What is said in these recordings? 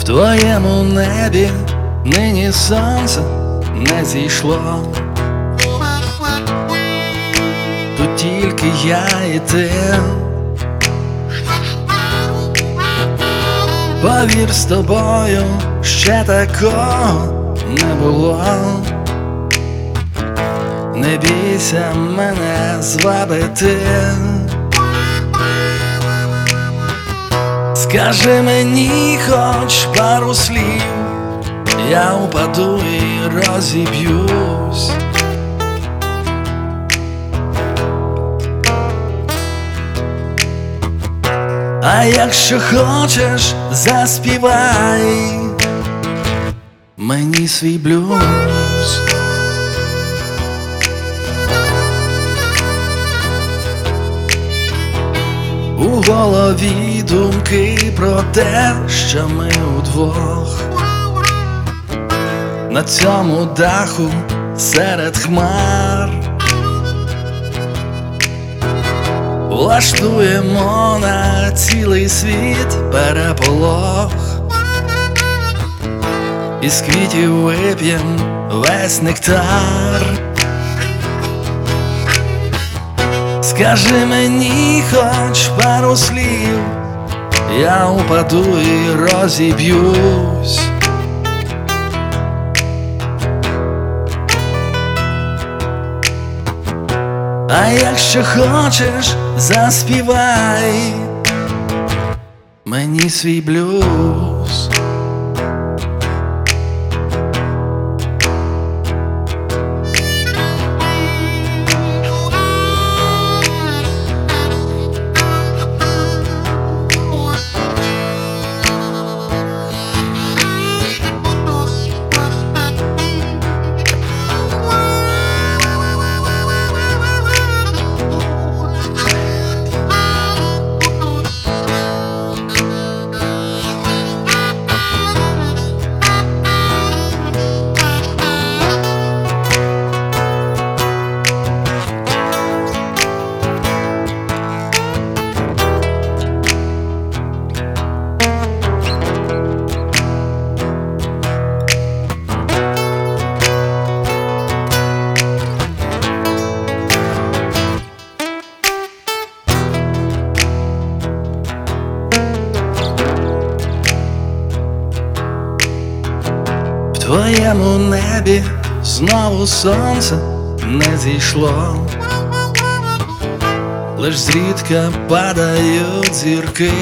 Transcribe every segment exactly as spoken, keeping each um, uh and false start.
твоєму небі нині сонце не зійшло. Тут тільки я і ти. Повір, з тобою ще такого не було. Не бійся мене звабити. Скажи мені хоч пару слів, я упаду і розіб'юсь. А якщо хочеш, заспівай мені свій блюз. У голові думки про те, що ми удвох на цьому даху серед хмар влаштуємо на цілий світ переполох. Із квітів вип'єм весь нектар. Скажи мені хоч пару слів, я упаду і розіб'юсь. А якщо хочеш, заспівай мені свій блюз. В твоєму небі знову сонце не зійшло. Лиш зрідка падають зірки.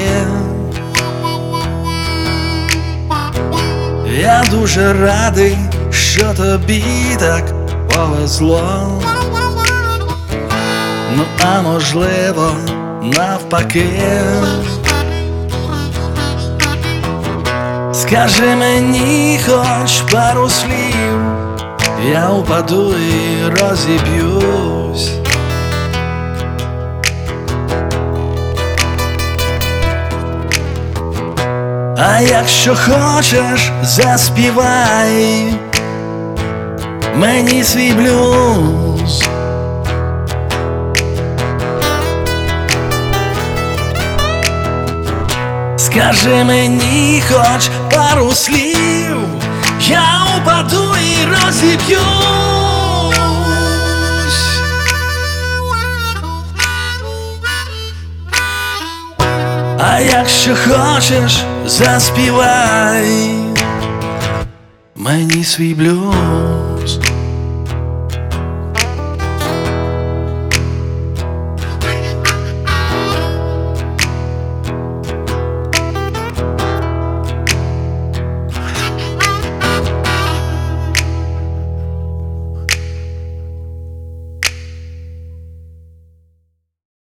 Я дуже радий, що тобі так повезло. Ну а можливо навпаки. Скажи мені хоч пару слів, я упаду і розіб'юсь. А якщо хочеш, заспівай мені свій блюз. Скажи мені хоч пару слів, я упаду і розіб'юсь. А якщо хочеш, заспівай мені свій блюз.